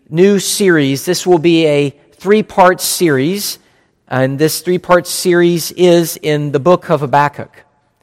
new series. This will be a three-part series, and this three-part series is in the book of Habakkuk.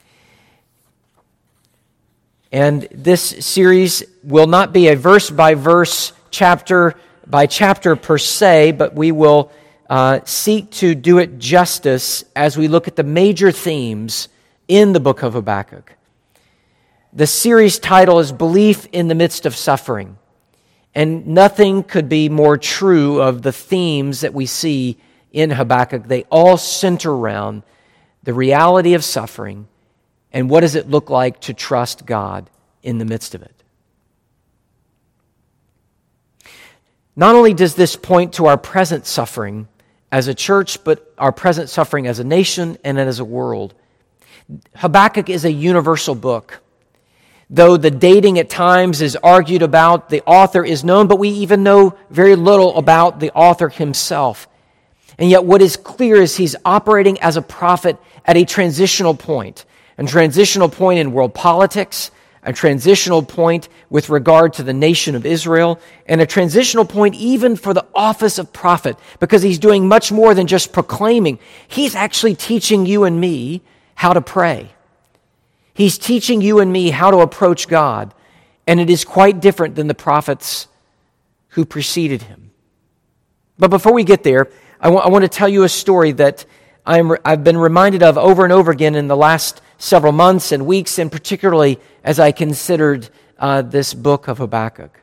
And this series will not be a verse-by-verse, chapter-by-chapter per se, but we will seek to do it justice as we look at the major themes in the book of Habakkuk. The series title is Belief in the Midst of Suffering. And nothing could be more true of the themes that we see in Habakkuk. They all center around the reality of suffering and what does it look like to trust God in the midst of it. Not only does this point to our present suffering as a church, but our present suffering as a nation and as a world. Habakkuk is a universal book. Though the dating at times is argued about, the author is known, but we even know very little about the author himself. And yet what is clear is he's operating as a prophet at a transitional point in world politics, a transitional point with regard to the nation of Israel, and a transitional point even for the office of prophet, because he's doing much more than just proclaiming. He's actually teaching you and me how to pray. He's teaching you and me how to approach God, and it is quite different than the prophets who preceded him. But before we get there, I want to tell you a story that I've been reminded of over and over again in the last several months and weeks, and particularly as I considered this book of Habakkuk.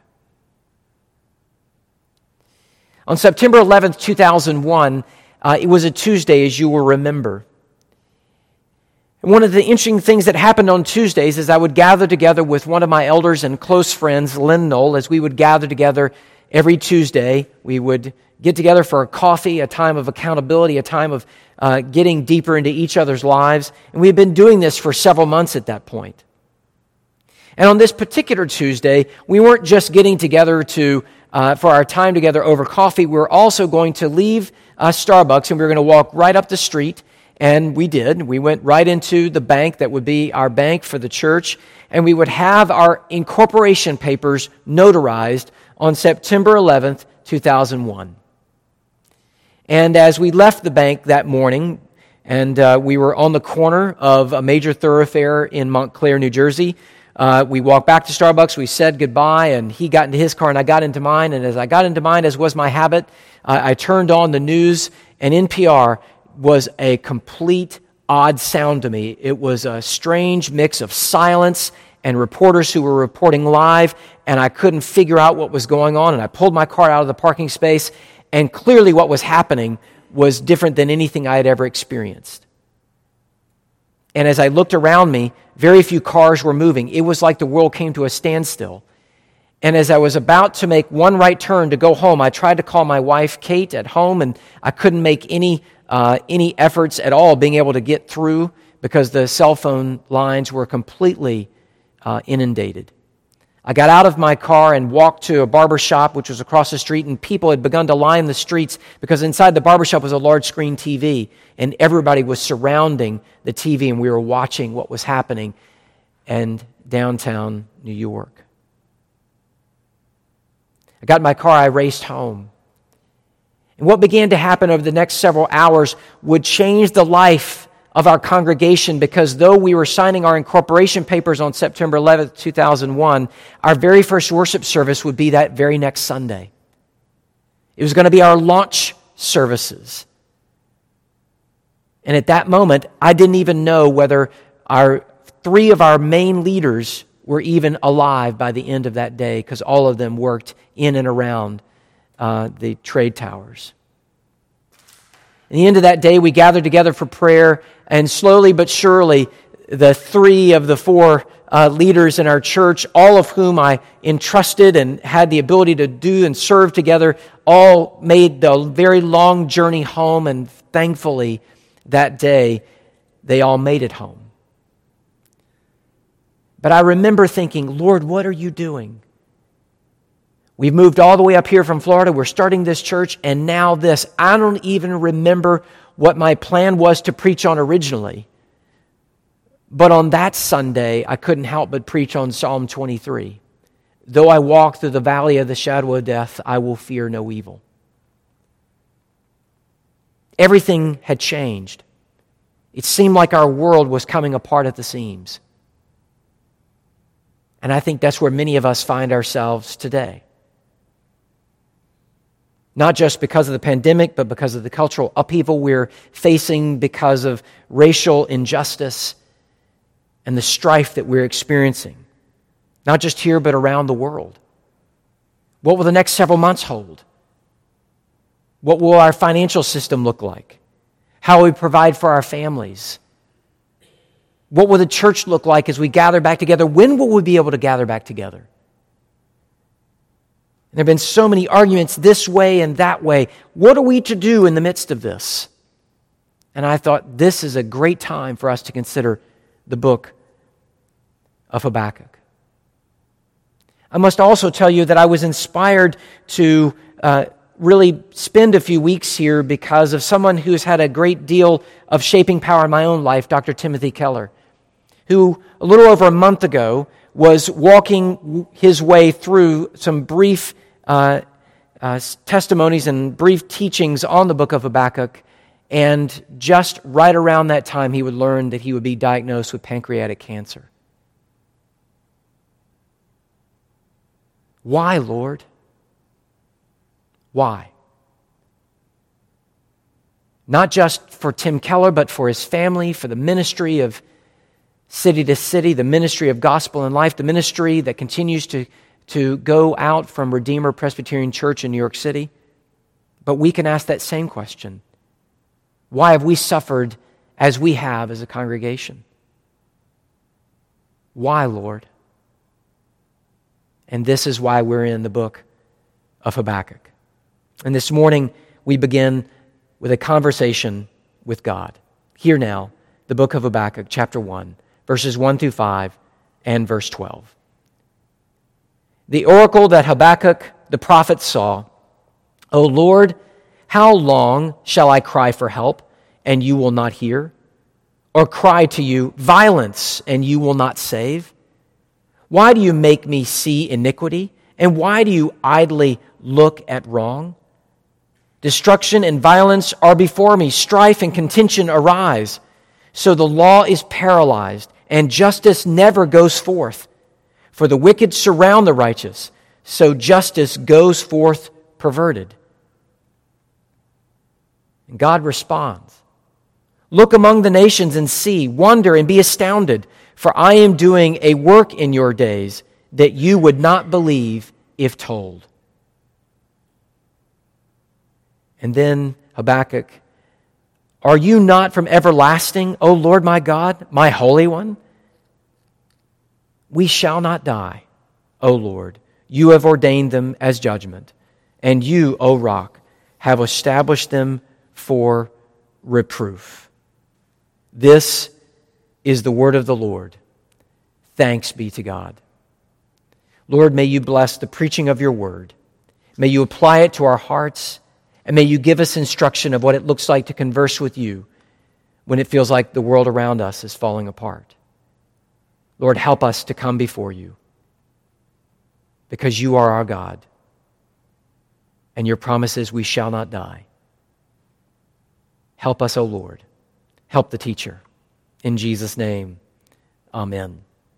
On September 11th, 2001, it was a Tuesday, as you will remember. And one of the interesting things that happened on Tuesdays is I would gather together with one of my elders and close friends, Lynn Knoll, as we would gather together every Tuesday. We would get together for a coffee, a time of accountability, a time of getting deeper into each other's lives. And we had been doing this for several months at that point. And on this particular Tuesday, we weren't just getting together for our time together over coffee. We were also going to leave Starbucks, and we were going to walk right up the street. And we did. We went right into the bank that would be our bank for the church, and we would have our incorporation papers notarized on September 11th, 2001. And as we left the bank that morning, and we were on the corner of a major thoroughfare in Montclair, New Jersey, we walked back to Starbucks, we said goodbye, and he got into his car and I got into mine, and as I got into mine, as was my habit, I turned on the news, and NPR was a complete odd sound to me. It was a strange mix of silence and reporters who were reporting live, and I couldn't figure out what was going on, and I pulled my car out of the parking space, and clearly what was happening was different than anything I had ever experienced. And as I looked around me, very few cars were moving. It was like the world came to a standstill. And as I was about to make one right turn to go home, I tried to call my wife, Kate, at home, and I couldn't make any efforts at all being able to get through because the cell phone lines were completely inundated. I got out of my car and walked to a barber shop, which was across the street, and people had begun to line the streets because inside the barber shop was a large screen TV, and everybody was surrounding the TV, and we were watching what was happening in downtown New York. I got in my car, I raced home. And what began to happen over the next several hours would change the life of our congregation, because though we were signing our incorporation papers on September 11th, 2001, our very first worship service would be that very next Sunday. It was going to be our launch services. And at that moment, I didn't even know whether three of our main leaders were even alive by the end of that day, because all of them worked in and around the trade towers. At the end of that day, we gathered together for prayer, and slowly but surely, the three of the four leaders in our church, all of whom I entrusted and had the ability to do and serve together, all made the very long journey home, and thankfully, that day, they all made it home. But I remember thinking, Lord, what are you doing? We've moved all the way up here from Florida. We're starting this church, and now this. I don't even remember what my plan was to preach on originally. But on that Sunday, I couldn't help but preach on Psalm 23. Though I walk through the valley of the shadow of death, I will fear no evil. Everything had changed. It seemed like our world was coming apart at the seams. And I think that's where many of us find ourselves today. Not just because of the pandemic, but because of the cultural upheaval we're facing because of racial injustice and the strife that we're experiencing. Not just here, but around the world. What will the next several months hold? What will our financial system look like? How will we provide for our families? What will the church look like as we gather back together? When will we be able to gather back together? And there have been so many arguments this way and that way. What are we to do in the midst of this? And I thought this is a great time for us to consider the book of Habakkuk. I must also tell you that I was inspired to really spend a few weeks here because of someone who's had a great deal of shaping power in my own life, Dr. Timothy Keller, who a little over a month ago was walking his way through some brief testimonies and brief teachings on the book of Habakkuk, and just right around that time he would learn that he would be diagnosed with pancreatic cancer. Why, Lord? Why? Not just for Tim Keller, but for his family, for the ministry of City to City, the ministry of Gospel and Life, the ministry that continues to go out from Redeemer Presbyterian Church in New York City. But we can ask that same question. Why have we suffered as we have as a congregation? Why, Lord? And this is why we're in the book of Habakkuk. And this morning, we begin with a conversation with God. Hear now the book of Habakkuk, chapter 1, verses 1 through 5, and verse 12. The oracle that Habakkuk the prophet saw, O Lord, how long shall I cry for help, and you will not hear? Or cry to you, violence, and you will not save? Why do you make me see iniquity? And why do you idly look at wrong? Destruction and violence are before me. Strife and contention arise. So the law is paralyzed, and justice never goes forth. For the wicked surround the righteous, so justice goes forth perverted. And God responds, Look among the nations and see, wonder and be astounded, for I am doing a work in your days that you would not believe if told. And then Habakkuk, Are you not from everlasting, O Lord my God, my Holy One? We shall not die, O Lord. You have ordained them as judgment, and you, O Rock, have established them for reproof. This is the word of the Lord. Thanks be to God. Lord, may you bless the preaching of your word. May you apply it to our hearts, and may you give us instruction of what it looks like to converse with you when it feels like the world around us is falling apart. Lord, help us to come before you because you are our God, and your promise is we shall not die. Help us, O Lord. Help the teacher. In Jesus' name, amen.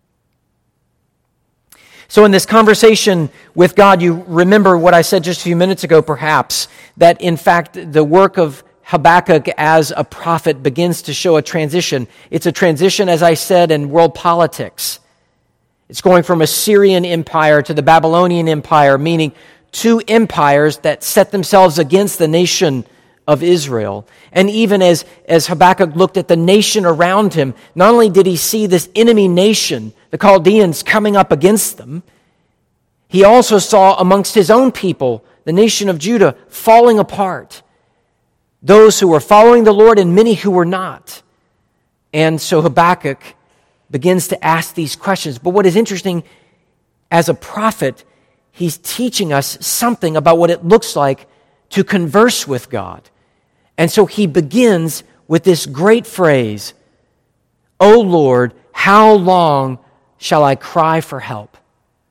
So in this conversation with God, you remember what I said just a few minutes ago, perhaps, that in fact the work of Habakkuk as a prophet begins to show a transition. It's a transition, as I said, in world politics. It's going from a Syrian empire to the Babylonian empire, meaning two empires that set themselves against the nation of Israel. And even as Habakkuk looked at the nation around him, not only did he see this enemy nation, the Chaldeans, coming up against them, he also saw amongst his own people, the nation of Judah, falling apart. Those who were following the Lord and many who were not. And so Habakkuk begins to ask these questions. But what is interesting, as a prophet, he's teaching us something about what it looks like to converse with God. And so he begins with this great phrase, O Lord, how long shall I cry for help?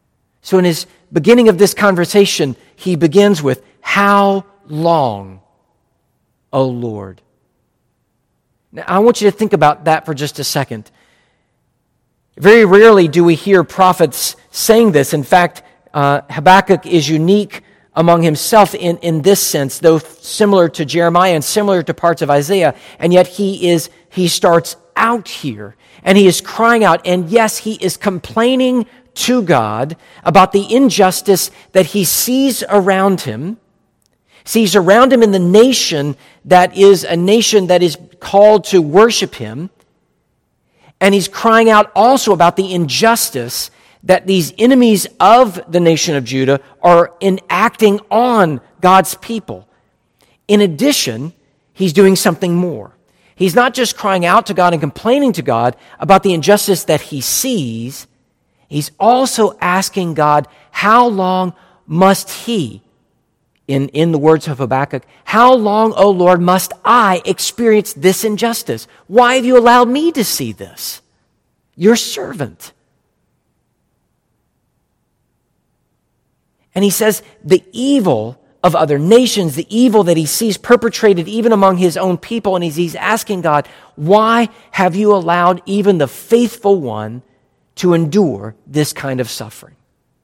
So in his beginning of this conversation, he begins with, "How long, O Lord?" Now, I want you to think about that for just a second. Very rarely do we hear prophets saying this. In fact, Habakkuk is unique among himself in this sense, though similar to Jeremiah and similar to parts of Isaiah, and yet he starts out here, and he is crying out, and yes, he is complaining to God about the injustice that he sees around him, in the nation that is a nation that is called to worship him, and he's crying out also about the injustice that these enemies of the nation of Judah are enacting on God's people. In addition, he's doing something more. He's not just crying out to God and complaining to God about the injustice that he sees. He's also asking God, how long must he, in the words of Habakkuk, how long, O Lord, must I experience this injustice? Why have you allowed me to see this? Your servant. And he says the evil of other nations, the evil that he sees perpetrated even among his own people, and he's asking God, why have you allowed even the faithful one to endure this kind of suffering?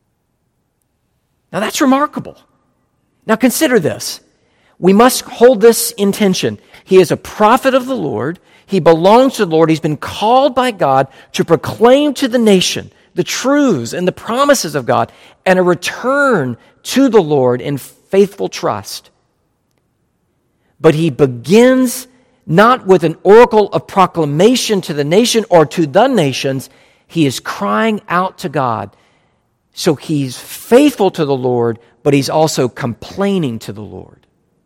Now that's remarkable. Now consider this. We must hold this in tension. He is a prophet of the Lord. He belongs to the Lord. He's been called by God to proclaim to the nation the truths and the promises of God and a return to the Lord in faithful trust. But he begins not with an oracle of proclamation to the nation or to the nations. He is crying out to God. So he's faithful to the Lord, but he's also complaining to the Lord.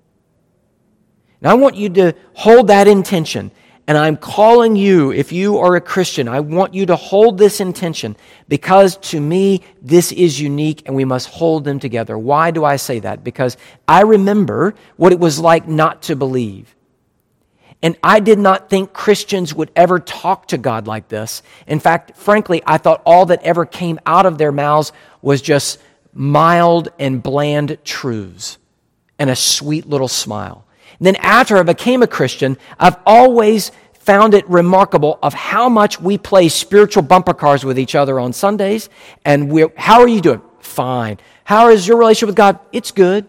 Now I want you to hold that intention. And I'm calling you, if you are a Christian, I want you to hold this intention because to me, this is unique and we must hold them together. Why do I say that? Because I remember what it was like not to believe. And I did not think Christians would ever talk to God like this. In fact, frankly, I thought all that ever came out of their mouths was just mild and bland truths and a sweet little smile. And then after I became a Christian, I've always found it remarkable of how much we play spiritual bumper cars with each other on Sundays. And how are you doing? Fine. How is your relationship with God? It's good.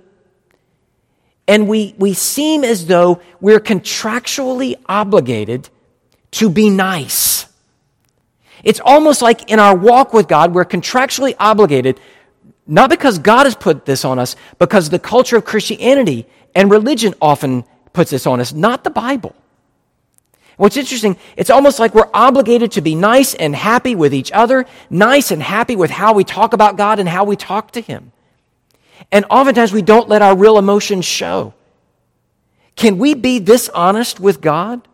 And we seem as though we're contractually obligated to be nice. It's almost like in our walk with God, we're contractually obligated, not because God has put this on us, because the culture of Christianity and religion often puts this on us, not the Bible. What's interesting, it's almost like we're obligated to be nice and happy with each other, nice and happy with how we talk about God and how we talk to Him. And oftentimes we don't let our real emotions show. Can we be this honest with God?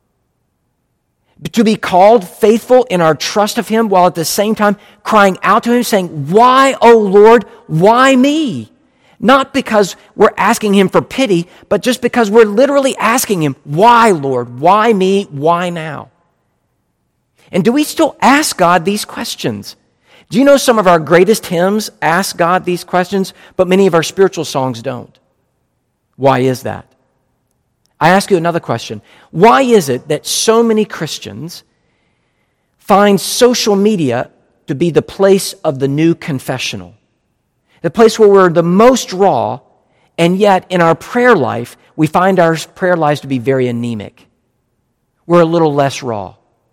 To be called faithful in our trust of Him while at the same time crying out to Him saying, "Why, O Lord, why me?" Not because we're asking Him for pity, but just because we're literally asking Him, "Why, Lord? Why me? Why now?" And do we still ask God these questions? Do you know some of our greatest hymns ask God these questions, but many of our spiritual songs don't? Why is that? I ask you another question. Why is it that so many Christians find social media to be the place of the new confessional? The place where we're the most raw, and yet in our prayer life, we find our prayer lives to be very anemic. We're a little less raw.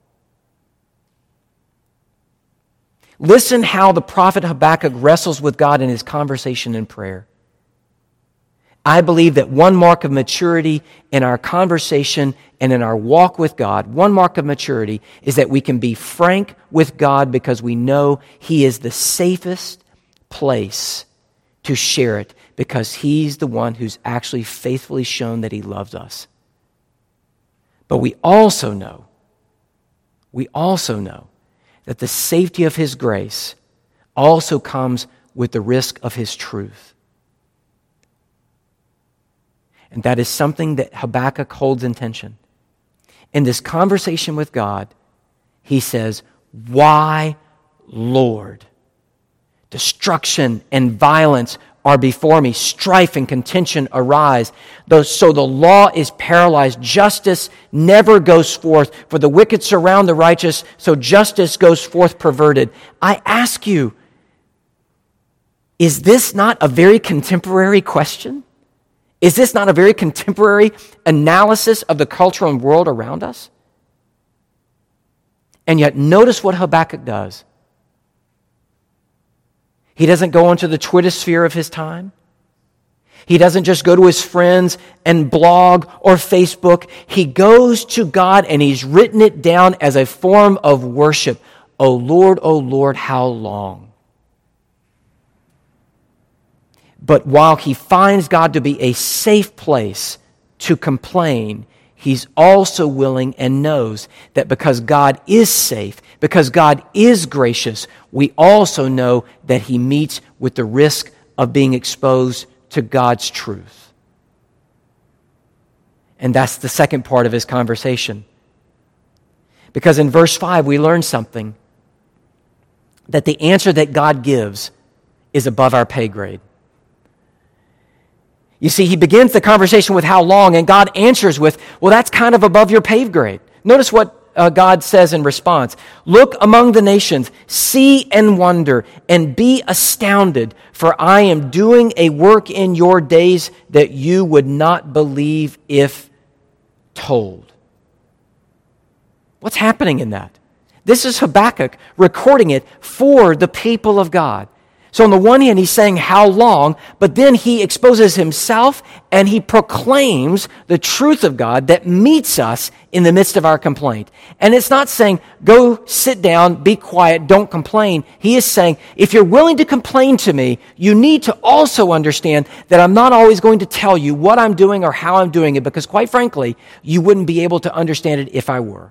Listen how the prophet Habakkuk wrestles with God in his conversation in prayer. I believe that one mark of maturity in our conversation and in our walk with God, one mark of maturity is that we can be frank with God because we know He is the safest place to share it because He's the one who's actually faithfully shown that He loves us. But we also know that the safety of His grace also comes with the risk of His truth. And that is something that Habakkuk holds in tension. In this conversation with God, he says, "Why, Lord?" Destruction and violence are before me. Strife and contention arise. So the law is paralyzed. Justice never goes forth. For the wicked surround the righteous, so justice goes forth perverted. I ask you, is this not a very contemporary question? Is this not a very contemporary analysis of the culture and world around us? And yet, notice what Habakkuk does. He doesn't go onto the Twitter sphere of his time. He doesn't just go to his friends and blog or Facebook. He goes to God and he's written it down as a form of worship. O Lord, how long? But while he finds God to be a safe place to complain, he's also willing and knows that because God is safe, because God is gracious, we also know that he meets with the risk of being exposed to God's truth. And that's the second part of his conversation. Because in verse 5, we learn something, that the answer that God gives is above our pay grade. You see, he begins the conversation with how long, and God answers with, well, that's kind of above your pay grade. Notice what God says in response. Look among the nations, see and wonder, and be astounded, for I am doing a work in your days that you would not believe if told. What's happening in that? This is Habakkuk recording it for the people of God. So on the one hand, he's saying how long, but then he exposes himself and he proclaims the truth of God that meets us in the midst of our complaint. And it's not saying, go sit down, be quiet, don't complain. He is saying, if you're willing to complain to me, you need to also understand that I'm not always going to tell you what I'm doing or how I'm doing it, because quite frankly, you wouldn't be able to understand it if I were.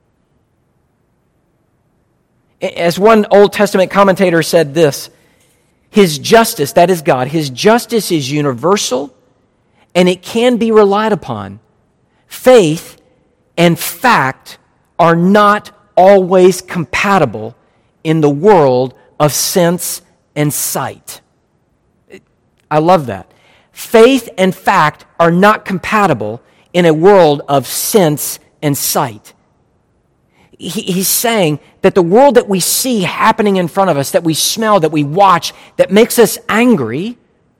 As one Old Testament commentator said this, his justice, that is God, his justice is universal and it can be relied upon. Faith and fact are not always compatible in the world of sense and sight. I love that. Faith and fact are not compatible in a world of sense and sight. He's saying that the world that we see happening in front of us, that we smell, that we watch, that makes us angry,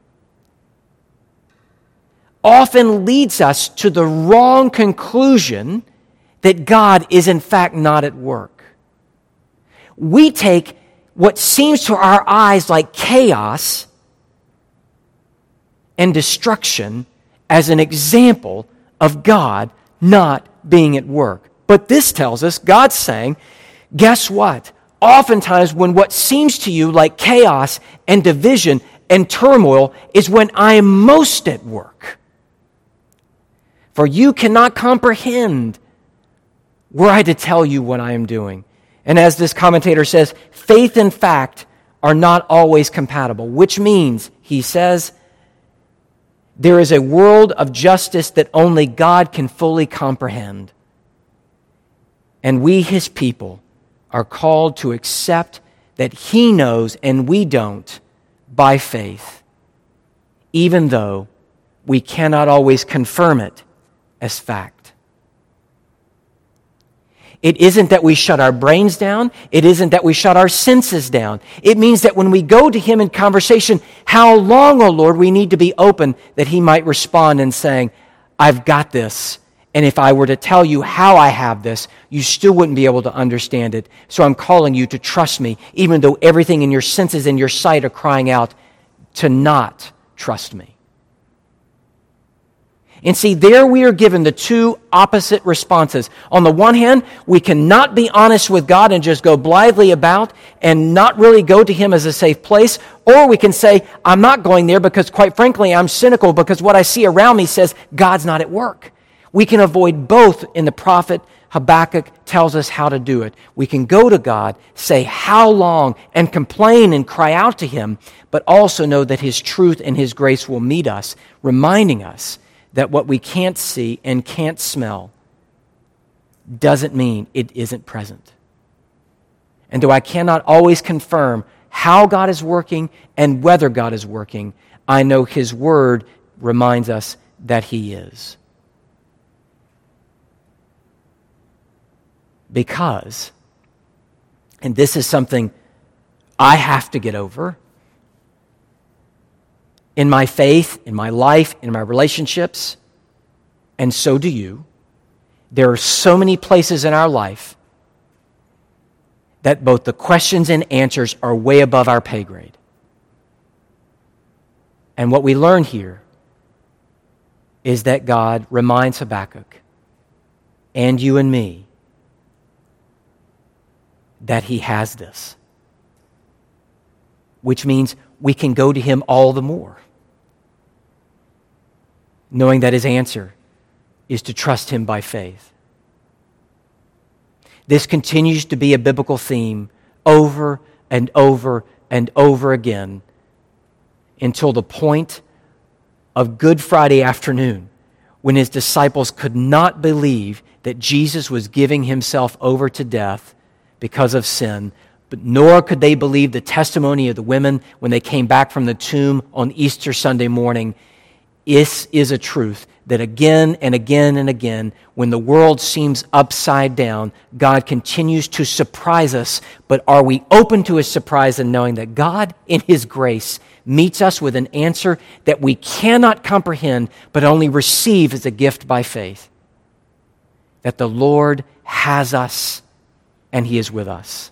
often leads us to the wrong conclusion that God is in fact not at work. We take what seems to our eyes like chaos and destruction as an example of God not being at work. But this tells us, God's saying, guess what? Oftentimes when what seems to you like chaos and division and turmoil is when I am most at work. For you cannot comprehend were I to tell you what I am doing. And as this commentator says, faith and fact are not always compatible, which means, he says, there is a world of justice that only God can fully comprehend. And we, his people, are called to accept that he knows and we don't by faith, even though we cannot always confirm it as fact. It isn't that we shut our brains down. It isn't that we shut our senses down. It means that when we go to him in conversation, how long, O Lord, we need to be open that he might respond in saying, I've got this. And if I were to tell you how I have this, you still wouldn't be able to understand it. So I'm calling you to trust me, even though everything in your senses and your sight are crying out to not trust me. And see, there we are given the two opposite responses. On the one hand, we cannot be honest with God and just go blithely about and not really go to him as a safe place. Or we can say, I'm not going there because, quite frankly, I'm cynical because what I see around me says God's not at work. We can avoid both, and the prophet Habakkuk tells us how to do it. We can go to God, say how long, and complain and cry out to him, but also know that his truth and his grace will meet us, reminding us that what we can't see and can't smell doesn't mean it isn't present. And though I cannot always confirm how God is working and whether God is working, I know His Word reminds us that He is. Because, and this is something I have to get over, in my faith, in my life, in my relationships, and so do you, there are so many places in our life that both the questions and answers are way above our pay grade. And what we learn here is that God reminds Habakkuk and you and me that He has this, which means we can go to Him all the more, knowing that His answer is to trust Him by faith. This continues to be a biblical theme over and over and over again until the point of Good Friday afternoon, when His disciples could not believe that Jesus was giving Himself over to death because of sin, but nor could they believe the testimony of the women when they came back from the tomb on Easter Sunday morning. This is a truth that again and again and again, when the world seems upside down, God continues to surprise us. But are we open to His surprise and knowing that God, in His grace, meets us with an answer that we cannot comprehend, but only receive as a gift by faith? That the Lord has us and He is with us.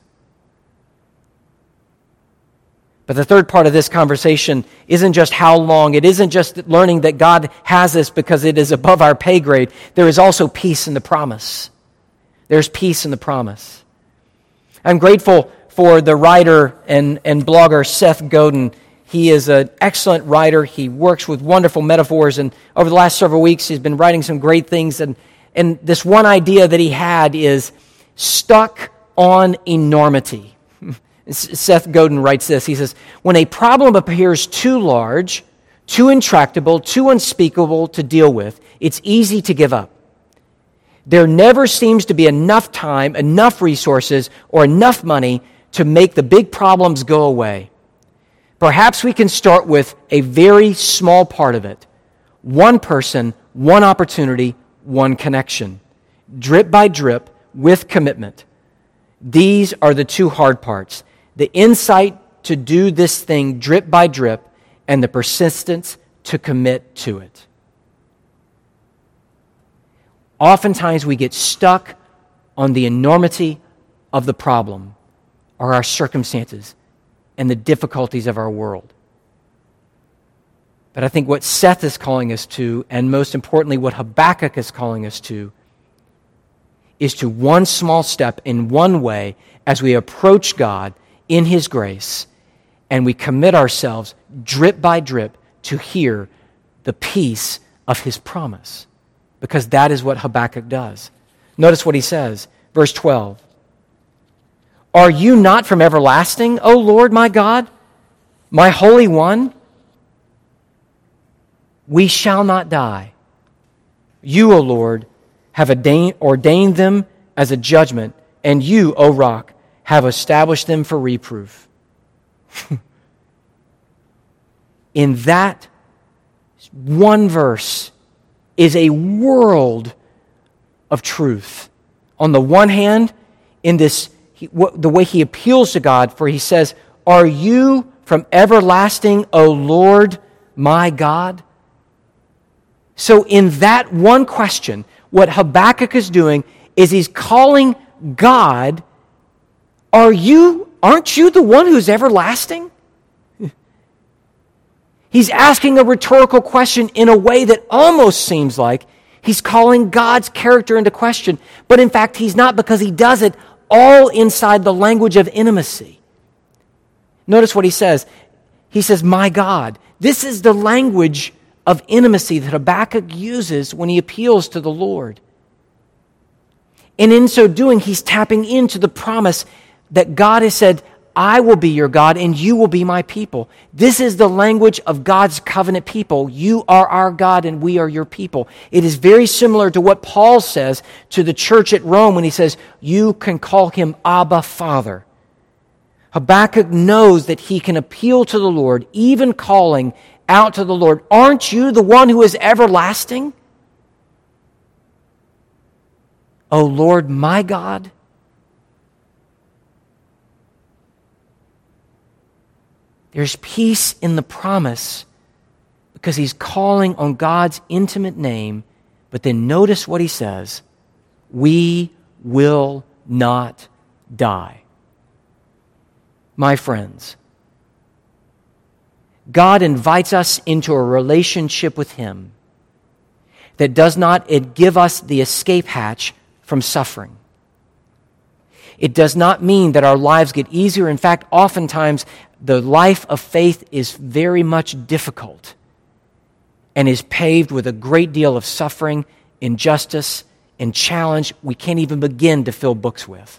But the third part of this conversation isn't just how long. It isn't just learning that God has us because it is above our pay grade. There is also peace in the promise. There's peace in the promise. I'm grateful for the writer and blogger Seth Godin. He is an excellent writer. He works with wonderful metaphors. And over the last several weeks, he's been writing some great things. And this one idea that he had is stuck on enormity. Seth Godin writes this. He says, when a problem appears too large, too intractable, too unspeakable to deal with, it's easy to give up. There never seems to be enough time, enough resources, or enough money to make the big problems go away. Perhaps we can start with a very small part of it. One person, one opportunity, one connection. Drip by drip, with commitment. These are the two hard parts. The insight to do this thing drip by drip, and the persistence to commit to it. Oftentimes we get stuck on the enormity of the problem or our circumstances and the difficulties of our world. But I think what Seth is calling us to, and most importantly what Habakkuk is calling us to, is to one small step in one way as we approach God in His grace, and we commit ourselves drip by drip to hear the peace of His promise, because that is what Habakkuk does. Notice what he says, verse 12. Are you not from everlasting, O Lord my God, my Holy One? We shall not die. You, O Lord, have ordained them as a judgment, and you, O Rock, have established them for reproof. In that one verse is a world of truth. On the one hand, in this, the way he appeals to God, for he says, are you from everlasting, O Lord, my God? So in that one question, what Habakkuk is doing is he's calling God, aren't you the one who's everlasting? He's asking a rhetorical question in a way that almost seems like he's calling God's character into question. But in fact, he's not, because he does it all inside the language of intimacy. Notice what he says. He says, my God. This is the language of intimacy that Habakkuk uses when he appeals to the Lord. And in so doing, he's tapping into the promise that God has said, I will be your God and you will be my people. This is the language of God's covenant people. You are our God and we are your people. It is very similar to what Paul says to the church at Rome when he says, you can call him Abba, Father. Habakkuk knows that he can appeal to the Lord, even calling out to the Lord. Aren't you the one who is everlasting? O Lord, my God. There's peace in the promise because he's calling on God's intimate name. But then notice what he says. We will not die. My friends, God invites us into a relationship with him that does not give us the escape hatch from suffering. It does not mean that our lives get easier. In fact, oftentimes the life of faith is very much difficult and is paved with a great deal of suffering, injustice, and challenge we can't even begin to fill books with.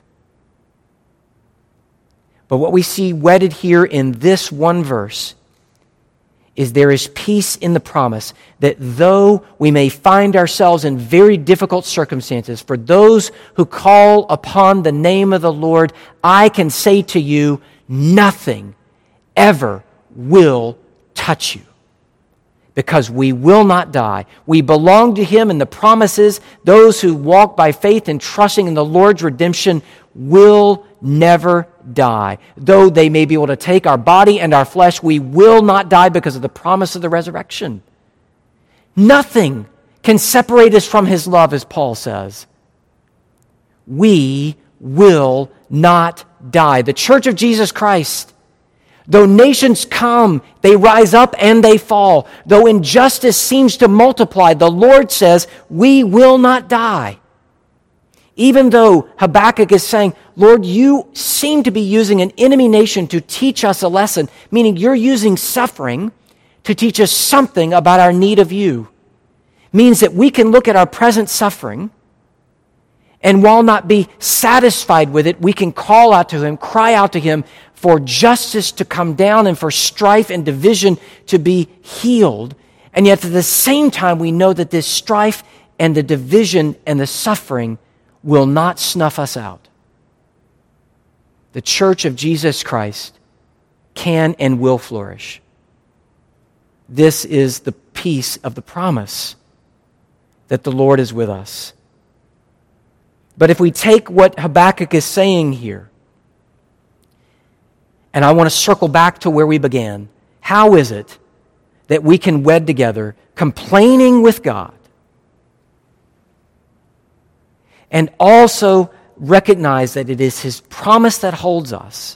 But what we see wedded here in this one verse is there is peace in the promise that though we may find ourselves in very difficult circumstances, for those who call upon the name of the Lord, I can say to you, nothing ever will touch you. Because we will not die. We belong to him, and the promise is those who walk by faith and trusting in the Lord's redemption will never die. Though they may be able to take our body and our flesh, we will not die because of the promise of the resurrection. Nothing can separate us from his love, as Paul says. We will not die. The Church of Jesus Christ, though nations come, they rise up and they fall. Though injustice seems to multiply, the Lord says, we will not die. Even though Habakkuk is saying, Lord, you seem to be using an enemy nation to teach us a lesson, meaning you're using suffering to teach us something about our need of you. Means that we can look at our present suffering, and while not be satisfied with it, we can call out to him, cry out to him for justice to come down and for strife and division to be healed. And yet at the same time, we know that this strife and the division and the suffering will not snuff us out. The Church of Jesus Christ can and will flourish. This is the peace of the promise that the Lord is with us. But if we take what Habakkuk is saying here, and I want to circle back to where we began, how is it that we can wed together complaining with God and also recognize that it is his promise that holds us?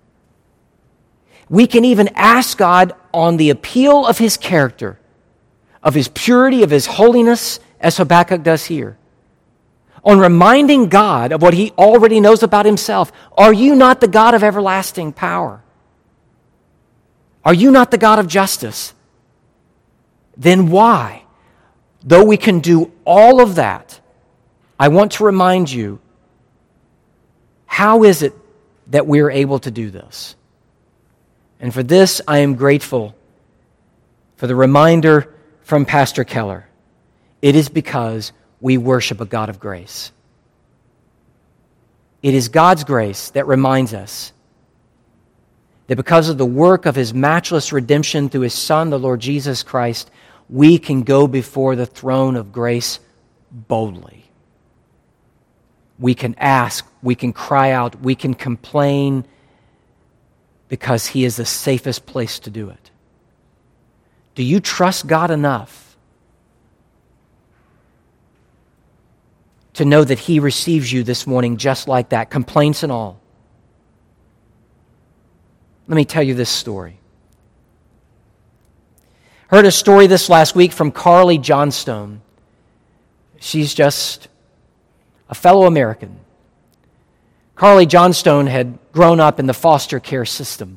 We can even ask God on the appeal of his character, of his purity, of his holiness, as Habakkuk does here, on reminding God of what he already knows about himself. Are you not the God of everlasting power? Are you not the God of justice? Then why, though we can do all of that, I want to remind you, how is it that we are able to do this? And for this, I am grateful for the reminder from Pastor Keller. It is because we worship a God of grace. It is God's grace that reminds us that because of the work of his matchless redemption through his Son, the Lord Jesus Christ, we can go before the throne of grace boldly. We can ask, we can cry out, we can complain because he is the safest place to do it. Do you trust God enough to know that he receives you this morning just like that, complaints and all? Let me tell you this story. Heard a story this last week from Carly Johnstone. She's just a fellow American. Carly Johnstone had grown up in the foster care system.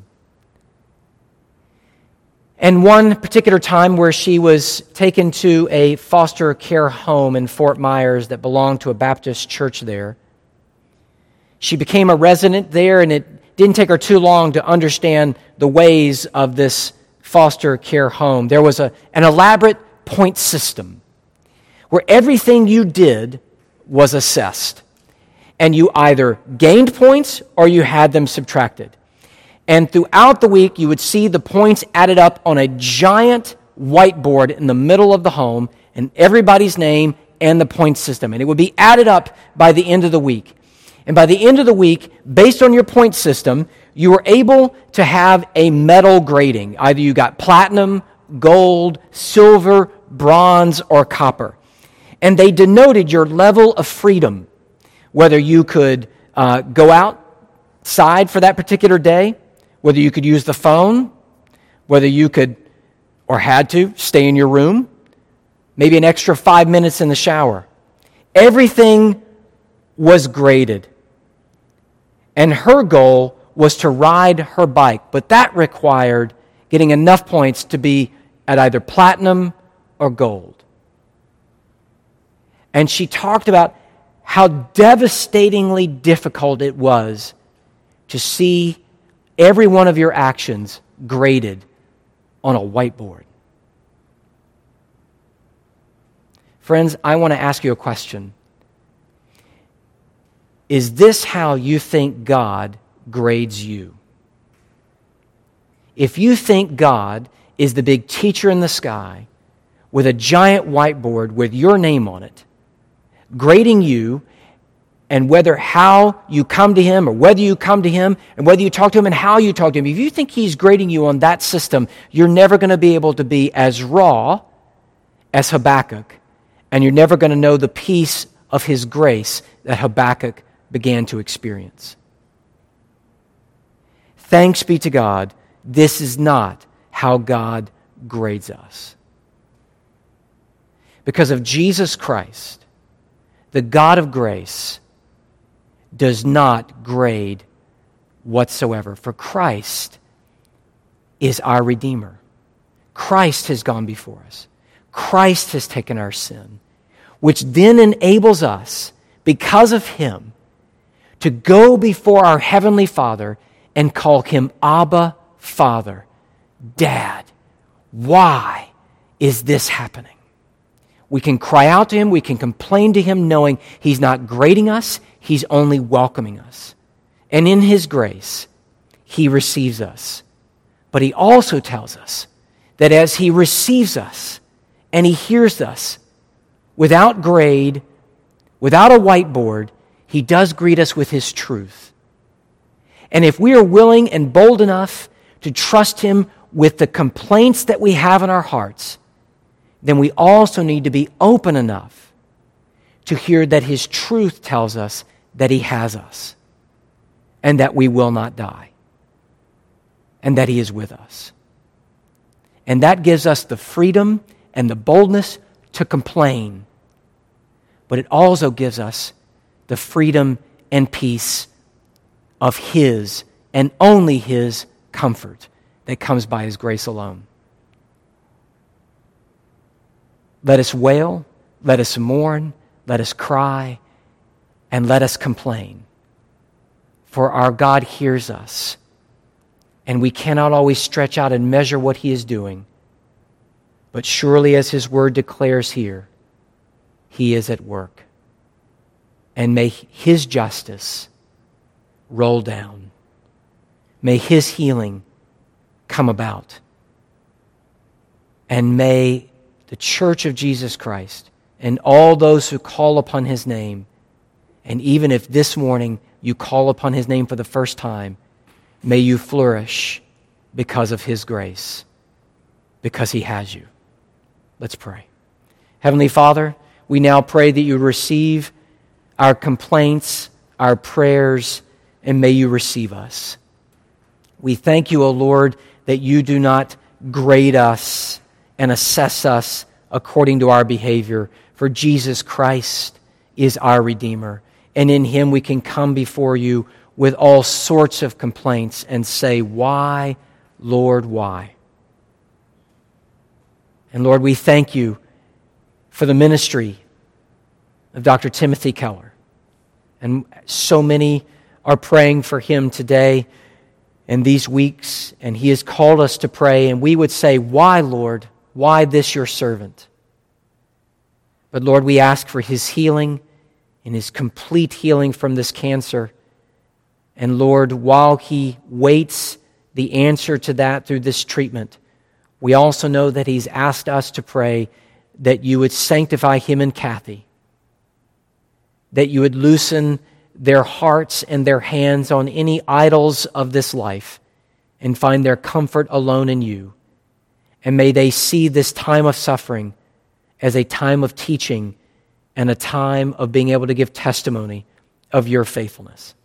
And one particular time where she was taken to a foster care home in Fort Myers that belonged to a Baptist church there, she became a resident there, and it didn't take her too long to understand the ways of this foster care home. There was an elaborate point system where everything you did was assessed. And you either gained points or you had them subtracted. And throughout the week, you would see the points added up on a giant whiteboard in the middle of the home, and everybody's name and the point system. And it would be added up by the end of the week. And by the end of the week, based on your point system, you were able to have a medal grading. Either you got platinum, gold, silver, bronze, or copper. And they denoted your level of freedom, whether you could go outside for that particular day, whether you could use the phone, whether you could or had to stay in your room, maybe an extra 5 minutes in the shower. Everything was graded. And her goal was to ride her bike, but that required getting enough points to be at either platinum or gold. And she talked about how devastatingly difficult it was to see every one of your actions graded on a whiteboard. Friends, I want to ask you a question. Is this how you think God grades you? If you think God is the big teacher in the sky with a giant whiteboard with your name on it, grading you, and whether how you come to Him or whether you come to Him and whether you talk to Him and how you talk to Him, if you think He's grading you on that system, you're never going to be able to be as raw as Habakkuk, and you're never going to know the peace of His grace that Habakkuk began to experience. Thanks be to God, this is not how God grades us. Because of Jesus Christ, the God of grace does not grade whatsoever. For Christ is our Redeemer. Christ has gone before us. Christ has taken our sin, which then enables us, because of Him, to go before our Heavenly Father and call Him Abba, Father, Dad. Why is this happening? We can cry out to Him, we can complain to Him, knowing He's not grading us, He's only welcoming us. And in His grace, He receives us. But He also tells us that as He receives us and He hears us, without grade, without a whiteboard, He does greet us with His truth. And if we are willing and bold enough to trust Him with the complaints that we have in our hearts, then we also need to be open enough to hear that His truth tells us that He has us and that we will not die and that He is with us. And that gives us the freedom and the boldness to complain, but it also gives us the freedom and peace of His and only His comfort that comes by His grace alone. Let us wail, let us mourn, let us cry, and let us complain. For our God hears us, and we cannot always stretch out and measure what He is doing. But surely, as His word declares here, He is at work. And may His justice roll down. May His healing come about. And may the Church of Jesus Christ and all those who call upon His name, and even if this morning you call upon His name for the first time, may you flourish because of His grace, because He has you. Let's pray. Heavenly Father, we now pray that you receive our complaints, our prayers, and may you receive us. We thank you, O Lord, that you do not grade us and assess us according to our behavior, for Jesus Christ is our Redeemer, and in Him we can come before you with all sorts of complaints and say, why, Lord, why? And Lord, we thank you for the ministry of Dr. Timothy Keller. And so many are praying for him today and these weeks, and he has called us to pray, and we would say, why, Lord? Why this your servant? But Lord, we ask for his healing and his complete healing from this cancer. And Lord, while he waits the answer to that through this treatment. We also know that He's asked us to pray that you would sanctify him and Kathy, that you would loosen their hearts and their hands on any idols of this life and find their comfort alone in you. And may they see this time of suffering as a time of teaching and a time of being able to give testimony of your faithfulness.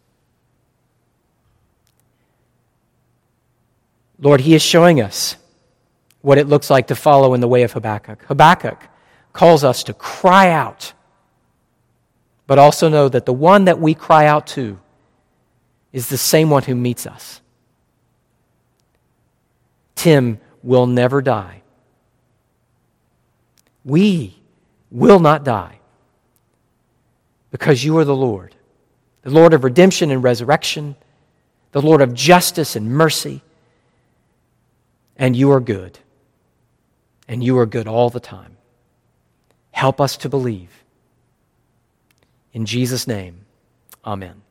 Lord, He is showing us what it looks like to follow in the way of Habakkuk. Habakkuk calls us to cry out, but also know that the one that we cry out to is the same one who meets us. Tim will never die. We will not die because you are the Lord of redemption and resurrection, the Lord of justice and mercy, and you are good. And you are good all the time. Help us to believe. In Jesus' name, amen.